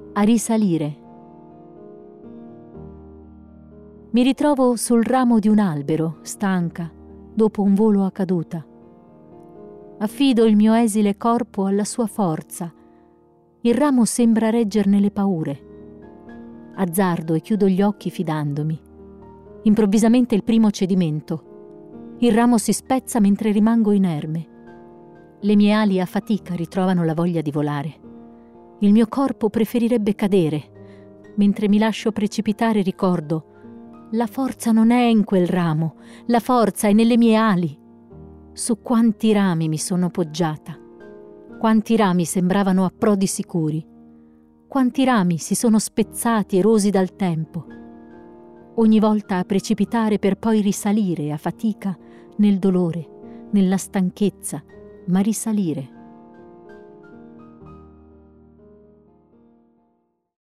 a risalire. Mi ritrovo sul ramo di un albero, stanca, dopo un volo a caduta. Affido il mio esile corpo alla sua forza. Il ramo sembra reggerne le paure. Azzardo e chiudo gli occhi fidandomi. Improvvisamente il primo cedimento. Il ramo si spezza mentre rimango inerme. Le mie ali a fatica ritrovano la voglia di volare. Il mio corpo preferirebbe cadere. Mentre mi lascio precipitare ricordo: la forza non è in quel ramo, la forza è nelle mie ali. Su quanti rami mi sono poggiata. Quanti rami sembravano approdi sicuri. Quanti rami si sono spezzati erosi dal tempo. Ogni volta a precipitare per poi risalire a fatica nel dolore, nella stanchezza, ma risalire.